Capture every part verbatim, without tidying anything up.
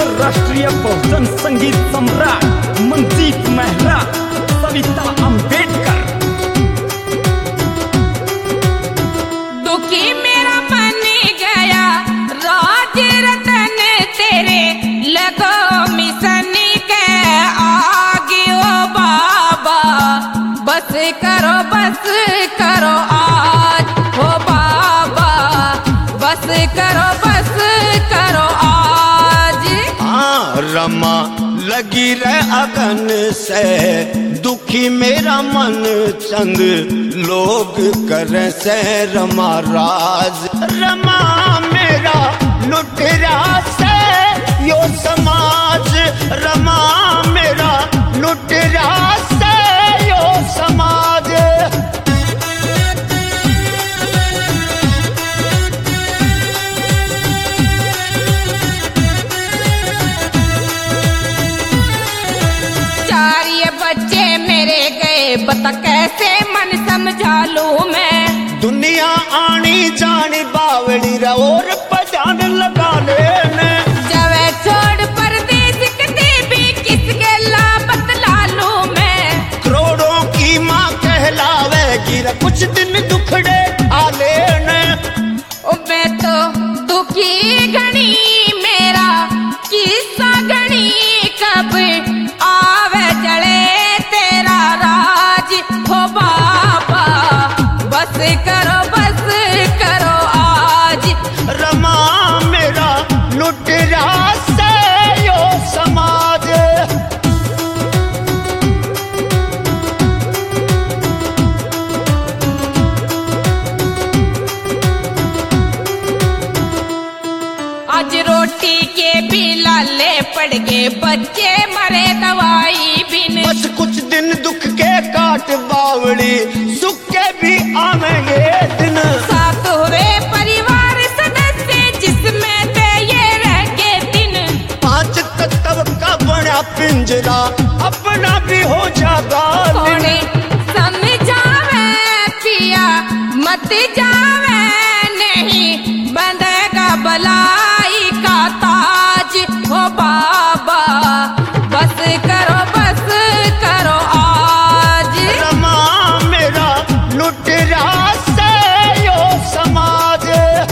अंतरराष्ट्रीय बहुजन संगीत सम्राट मनजीत मेहरा, सविता अम्बेडकर। दुखी मेरा बन गया राज रतन तेरे लगो मिशन के आगे ओ बाबा, बस करो बस करो आज हो बाबा, बस करो बस करो आज। हाँ रमा लगी रह अगन से, दुखी मेरा मन चंद लोग करे से रमा राज। रमा मेरा लुटेरा से यो समाज, रमा मेरा लुटेरा से यो समाज। चार ये बच्चे मेरे गए, बता कैसे मन समझा लूं मैं। दुनिया आनी जानी बावड़ी रा और पजान लगा लेने। जब छोड़ परदेश कते भी किसके ला बतला लूं मैं। करोड़ों की माँ कहलावेगी रा कुछ दिन दुखड़े आ लेने। ओ मैं तो दुखी घनी मेरा किस्सा घनी, कब आवे जड़े तेरा राज हो बाबा, बस करो बस करो आज। रमा मेरा लुटेरा से यो समाज। आज रोटी के भी लाले पड़ गए, बच्चे मरे दवाई बिन। बस कुछ दिन दुख के काट बावड़ी, सुख के भी आवेंगे दिन। साथ हुए परिवार सदस्य जिसमें थे ये रह गए दिन। पांच तत्व का बड़ा पिंजरा अपना भी हो जाता। थोड़े समझावे पिया मत जावे, नहीं बंधेगा बलाई का ताज हो बाबा, बस करो बस करो आज। रमा मेरा लुटेरा से यो समाज।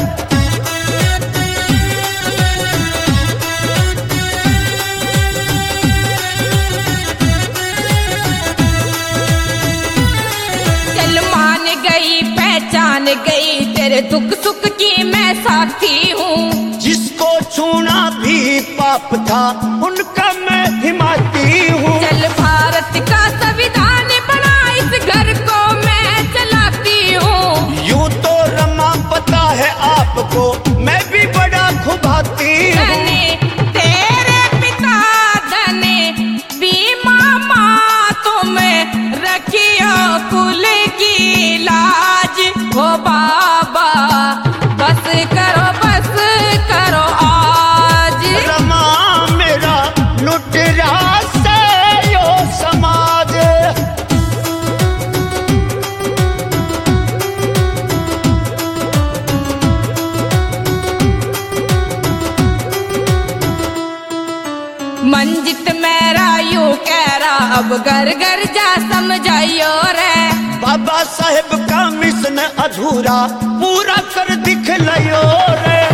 चल मान गई पहचान गई, तेरे दुख सुख की मैं साथी हूँ। जिसको छूना भी पाप था उनका मैं हिमाती हूँ। चल भारत का संविधान बना, इस घर को मैं चलाती हूँ। यूं तो रमा पता है आपको, मैं भी बड़ा खुबाती हूँ। धने तेरे पिता धने बीमा माँ, तुम रखियो कुल की लाज हो बाबा, बस करो बस करो आज। रमा मेरा लुटेरा से यो समाज। मंजित मेरा यूं कह रहा, अब घर घर जा समझाइयो रे। बाबा साहेब का मिशन अधूरा पूरा कर दिखलायो रे।